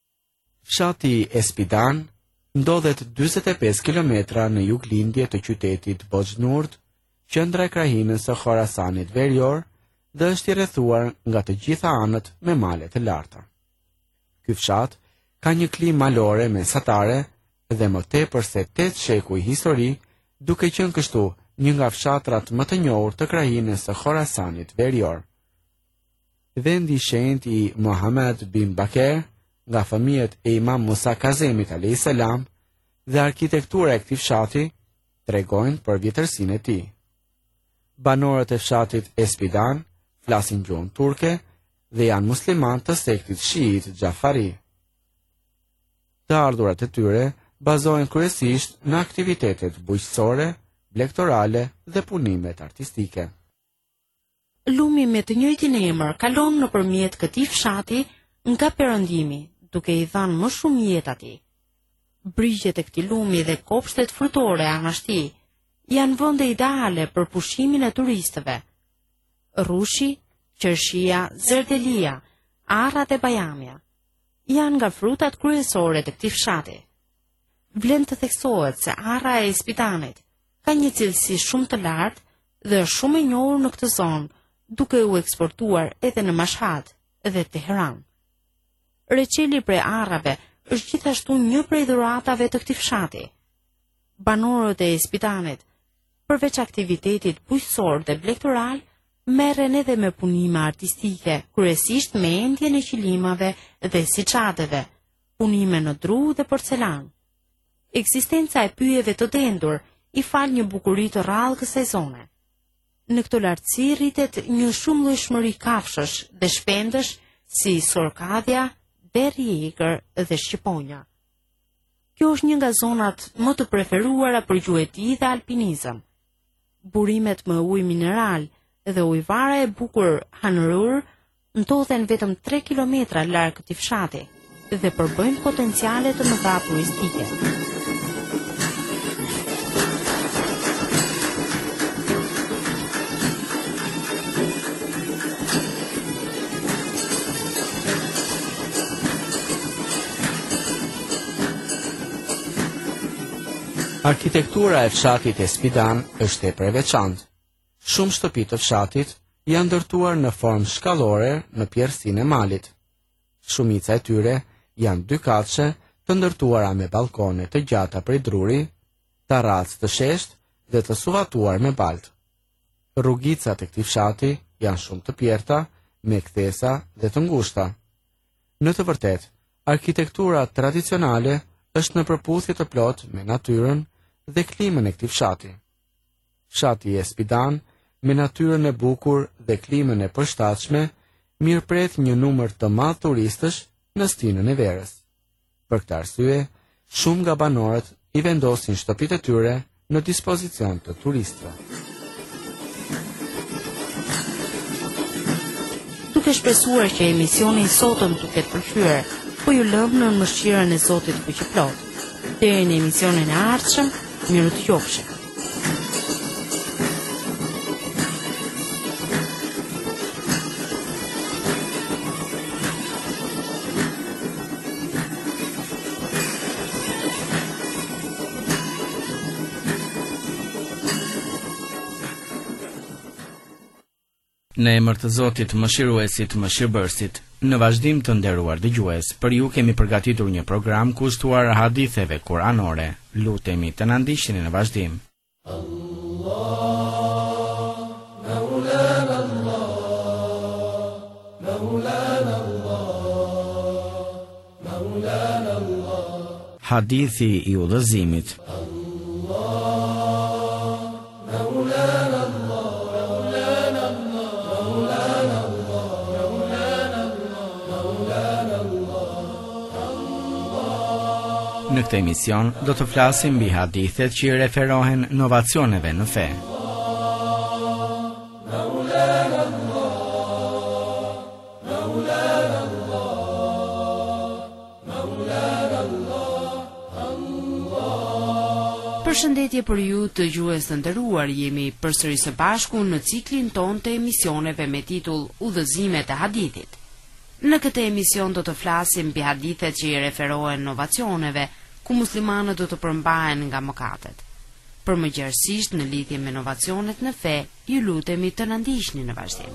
Fshati Espidan ndodhet dyzet e pesë kilometra në juglindje të qytetit Bojnurd, qendra e krahinës së Khorasanit Verior, dhe është i rrethuar nga të gjitha anët me male të larta. Ky fshat ka një klimë malore mesatare dhe më tepër se tetë shekuj histori, duke qenë kështu një nga fshatrat më të njohur të krahinës së Khorasanit Verior. Vendi i shenjtë i Muhammed bin Baker, nga fëmijët e Imam Musa Kazemit alayhis salam, dhe arkitektura e këtij fshati tregojnë për vjetërsinë e tij. Banorët e fshatit Espidan flasin gjuhën turke dhe janë musliman të sektit shiit Xhafari. Të ardhurat e tyre bazohen kryesisht në aktivitetet bujqësore, blegtorale dhe punimet artistike. Lumi me të njëjtin emër kalon nëpërmjet këtij fshati nga perëndimi, duke i dhënë më shumë jetë atij. Brigjet e këtij lumi dhe kopshtet frutore anashti janë vende ideale për pushimin e turistëve. Rushi, qershia, zerdelia, arra dhe bajamja janë nga frutat kryesore të këtij fshati. Vlen të theksohet se arra e Espidanit ka një cilësi shumë të lartë dhe është shumë e njohur në këtë zonë, duke u eksportuar edhe në Mashhad dhe Teheran. Reçeli prej arrave është gjithashtu një prej dhuratave të këtij fshati. Banorët e Espidanit, përveç aktivitetit bujqësor dhe blegtoral, merren edhe me punime artistike, kryesisht me endjen e qilimave dhe siçadeve, punime në dru dhe porcelan. Ekzistenca e pyjeve të dendur i fal një bukuri të rrallë kësaj zone. Në këtë lartësi rritet një shumëllojshmëri kafshësh dhe shpendësh si sorkadhja, deri i egër dhe shqiponja. Kjo është një nga zonat më të preferuara për gjueti dhe alpinizëm. Burimet me ujë mineral dhe ujvara e bukur Hanrur ndodhen vetëm tre kilometra larg këtij fshati dhe përbëjnë potenciale të mëdha turistike. Arkitektura e fshatit Espidan është e veçantë. Shumë shtëpi të fshatit janë ndërtuar në formë shkallore në pjersinë e malit. Shumica e tyre janë dykatëshe të ndërtuara me balkone të gjata prej druri, terracë të sheshtë dhe të suvatuar me baltë. Rrugicat e këtij fshati janë shumë të pjerta, me kthesa dhe të ngushta. Në të vërtetë, arkitektura tradicionale është në përputhje të plotë me natyrën dhe klimën e këtij fshati. Fshati Espidan, me natyrën e bukur dhe klimën e përshtatshme, mirëpret një numër të madh turistësh në stinën e verës. Për këtë arsye, shumë nga banorët i vendosin shtëpitë e tyre në dispozicion të turistëve. Duke shpresuar që emisioni i sotëm të ketë përfyer, po ju lëm në mëshirën e Zotit Fuqiplot. Deri në emisionin e ardhshëm, miru të qofshë. Në emër të Zotit Mëshiruesit, Mëshirbërësit. Në vazhdim të nderuar dëgjues, për ju kemi përgatitur një program kushtuar haditheve kuranore. Lutemi të na ndiqni në vazhdim. Hadithi i udhëzimit. Në këtë emision do të flasim mbi hadithet që i referohen novacioneve në fe. Përshëndetje për ju të dëgjues të nderuar, jemi përsëri së bashku në ciklin ton të emisioneve me titull Udhëzimet e hadithit. Në këtë emision do të flasim mbi hadithet që i referohen novacioneve, ku muslimanët do të përmbahen nga mëkatet. Për më gjerësisht në lidhje me novacionet në fe, ju lutemi të na ndiqni në vazhdim.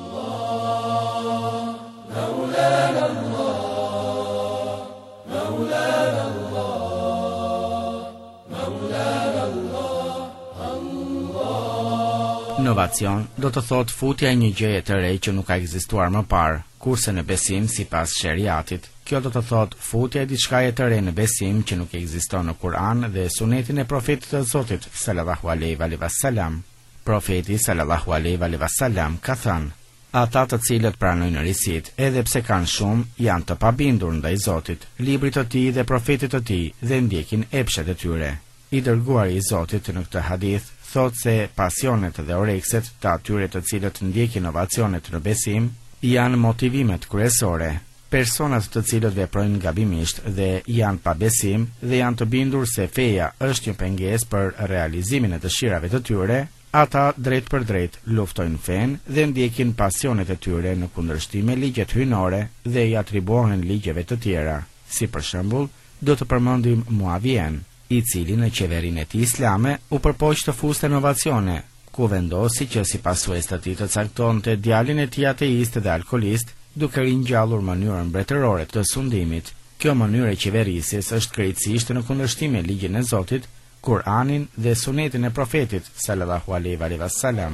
Novacion do të thot futja e një gjëje të re që nuk ka ekzistuar më parë, kurse në besim sipas sheriatit, kjo do të thot futja e diçkaje të re në besim që nuk ekziston në Kur'an dhe sunetin e profetit të Zotit sallallahu alaihi wasallam. Profeti sallallahu alaihi wasallam ka thënë: ata të cilët pranojnë risit, edhe pse kanë shumë, janë të pabindur ndaj Zotit, librit të tij dhe profetit të tij dhe ndjekin epshet e tyre. I dërguari i Zotit në këtë hadith thot se pasionet dhe orekset të atyre të cilët ndjekin inovacionet në besim janë motivimet kryesore. Personat të cilët veprojnë gabimisht dhe janë pa besim dhe janë të bindur se feja është një pengesë për realizimin e dëshirave të tyre, ata drejt për drejt luftojnë fen dhe ndjekin pasionet e tyre në kundërshtim me ligjet hyjnore dhe i atribuohen ligjeve të tjera. Si për shembull, do të përmendim Muavien, i cili në qeverinë e tij islame u përpoq të fuste inovacione, ku vendosi që si pasues të tij të caktonte djalin e tij ateist dhe alkolist, duke ringjallur mënyrën mbretërore të sundimit. Kjo mënyrë e qeverisjes është krejtësisht në kundërshtim me ligjin e Zotit, Kur'anin dhe sunetin e profetit sallallahu alaihi wasallam.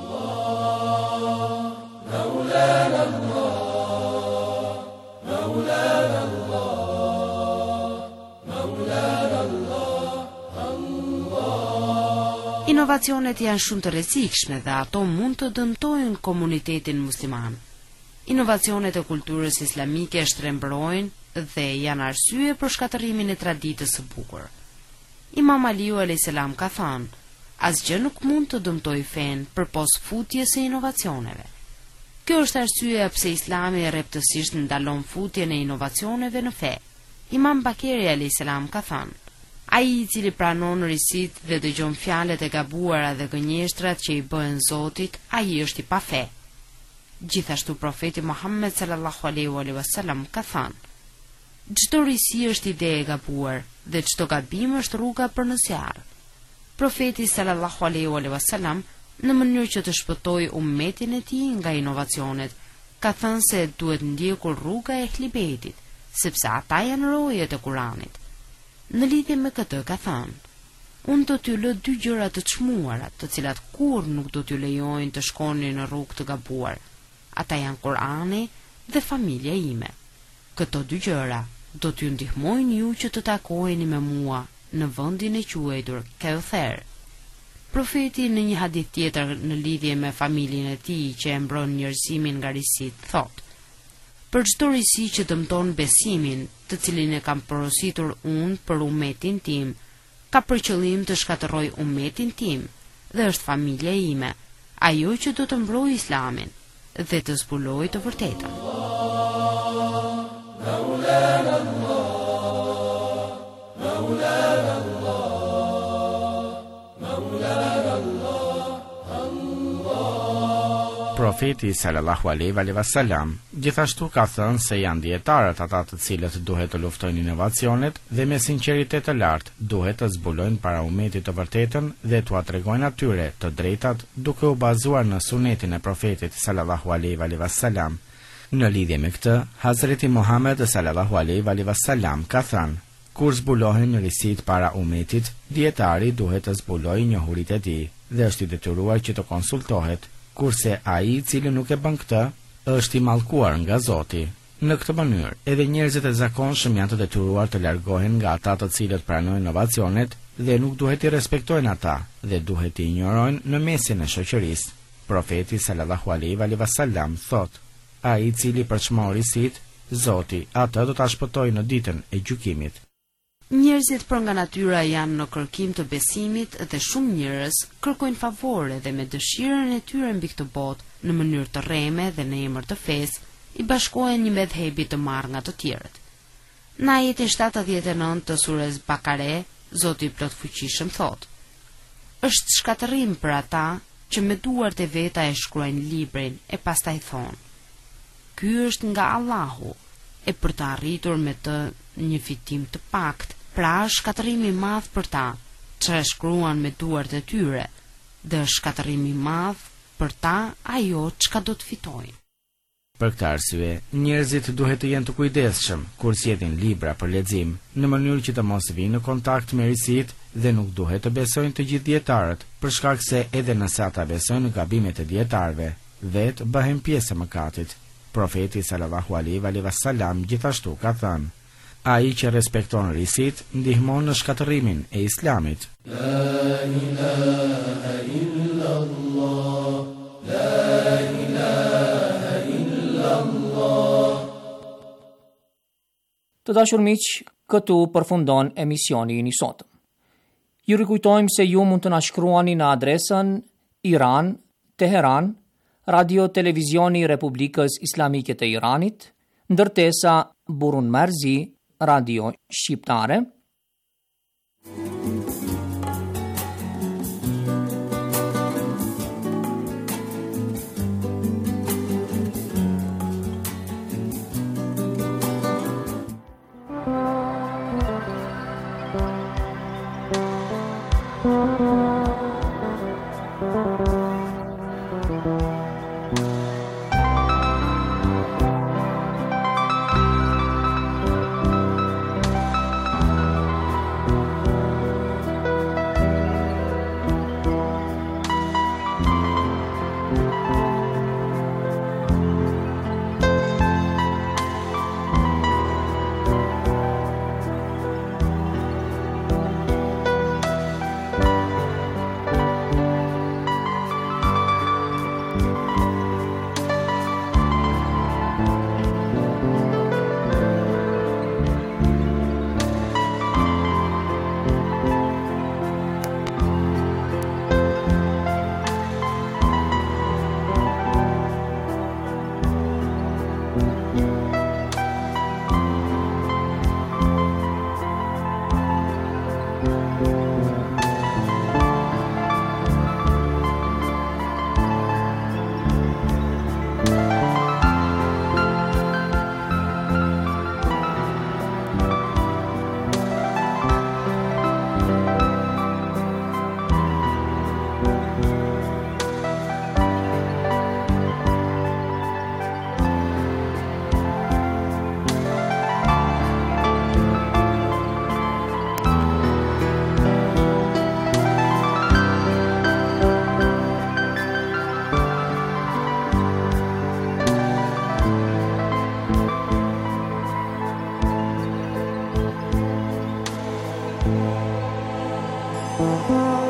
Inovacionet janë shumë të rrezikshme dhe ato mund të dëmtojnë komunitetin musliman. Inovacionet e kulturës islamike shtrembrojnë dhe janë arsye për shkatërimin e traditës së bukur. Imam Aliu alayhis salam ka thënë: asgjë nuk mund të dëmtojë fen përpos futjes së inovacioneve. Kjo është arsyeja pse Islami rreptësisht ndalon futjen e inovacioneve në fe. Imam Bakeri alayhis salam ka thënë: ai i cili pranon risit dhe dëgjon fjalët e gabuara dhe gënjeshtrat që i bëhen Zotit, ai është i pa fe. Gjithashtu profeti Muhammed sallallahu alaihi wasallam ka thënë: çdo risi është ide e gabuar dhe çdo gabim është rruga për në zjarr. Profeti sallallahu alaihi wasallam, në mënyrë që të shpëtojë ummetin e tij nga inovacionet, ka thënë se duhet ndjekur rruga e Ehlibetit, sepse ata janë rojet e Kuranit. Në lidhje me këtë ka thënë: unë do t'ju lë dy gjëra të çmuara, të cilat kur nuk do t'ju lejojnë të shkoni në rrugë të gabuar. Ata janë Kurani dhe familja ime. Këto dy gjëra do t'ju ndihmojnë ju që të takoheni me mua në vendin e quajtur Kauther. Profeti në një hadith tjetër në lidhje me familjen e tij që e mbron njerëzimin nga risit thotë: për çdo risi që dëmton besimin, të cilin e kam porositur unë për ummetin tim, ka për qëllim të shkatërroj ummetin tim dhe është familja ime, ajo që do të mbrojë Islamin dhe të zbulojë të vërtetën. Profeti sallallahu alaihi wasallam gjithashtu ka thënë se janë dietarët ata të cilët duhet të luftojnë inovacionet dhe me sinqeritet të lartë duhet të zbulojnë para ummetit të vërtetën dhe t'u tregojnë atyre të drejtat duke u bazuar në sunetin e profetit sallallahu alaihi wasallam. Në lidhje me këtë, Hazreti Muhammed sallallahu alaihi wasallam ka thënë: kur zbulohen risit para umetit, dietari duhet të zbulojë njohuritë e tij dhe është i detyruar që të konsultohet, kurse ai i cili nuk e bën këtë, është i mallkuar nga Zoti. Në këtë mënyrë, edhe njerëzit e zakonshëm janë të detyruar të largohen nga ata të cilët pranojnë inovacionet dhe nuk duhet i respektojnë ata dhe duhet i injorojnë në mesin e shoqërisë. Profeti sallallahu alaihi wasallam thotë: ai i cili përçmon risit, Zoti atë do ta shpëtojë në ditën e gjykimit. Njerëzit për nga natyra janë në kërkim të besimit dhe shumë njerëz kërkojnë favore dhe me dëshirën e tyre mbi këtë botë në mënyrë të rreme dhe në emër të fesë i bashkohen një medhebi të marrë nga të tjerët. Në ajetin shtatëdhjetë e nëntë të surës Bakare, Zoti i plotfuqishëm thotë: është shkatërrim për ata që me duart e veta e shkruajnë librin e pastaj thonë: ky është nga Allahu, e për të arritur me të një fitim të pakt, pra është shkatërrim i madh për ta që e shkruan me duart e tyre, dhe është shkatërrim i madh për ta ajo çka do të fitojnë. Për këtë arsye, njerëzit duhet të jenë të kujdesshëm kur sjellin libra për lexim, në mënyrë që të mos vinë në kontakt me risit dhe nuk duhet të besojnë të gjithë dietarët, për shkak se edhe nëse ata besojnë në gabimet e dietarëve, vetë bëhen pjesë e mëkatit. Profeti sallallahu alaihi wasallam gjithashtu ka thënë: ai që respekton risit ndihmon në shkatërimin e Islamit. La ilaha illallah, la ilaha illallah. Të dashur miq, këtu përfundon emisioni i sotëm. Ju rikujtojmë se ju mund të na shkruani në adresën Iran, Teheran, Radio Televizioni i Republikës Islamike të Iranit, ndërtesa Burun Marzi, Radio Shqiptare. Thank you.